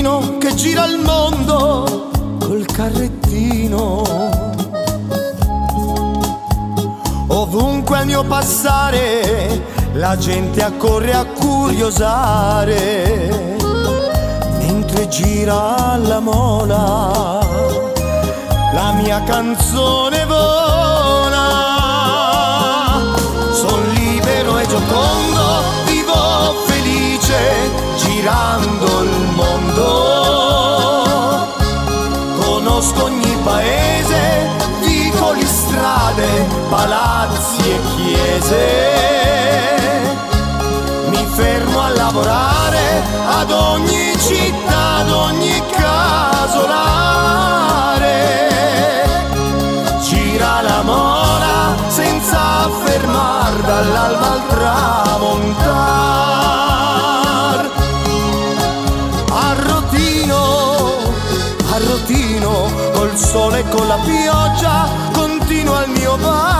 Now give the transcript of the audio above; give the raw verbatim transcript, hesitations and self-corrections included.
Arrotino che gira il mondo col carrettino. Ovunque al mio passare la gente accorre a curiosare, mentre gira la mola la mia canzone vola. Son libero e giocondo, vivo felice girando il mondo. Conosco ogni paese, vicoli, strade, palazzi e chiese. Mi fermo a lavorare ad ogni città, ad ogni casolare. Gira la mola senza fermar, dall'alba al tramontar. Arrotino, arrotino, col sole e con la pioggia continua il mio bar.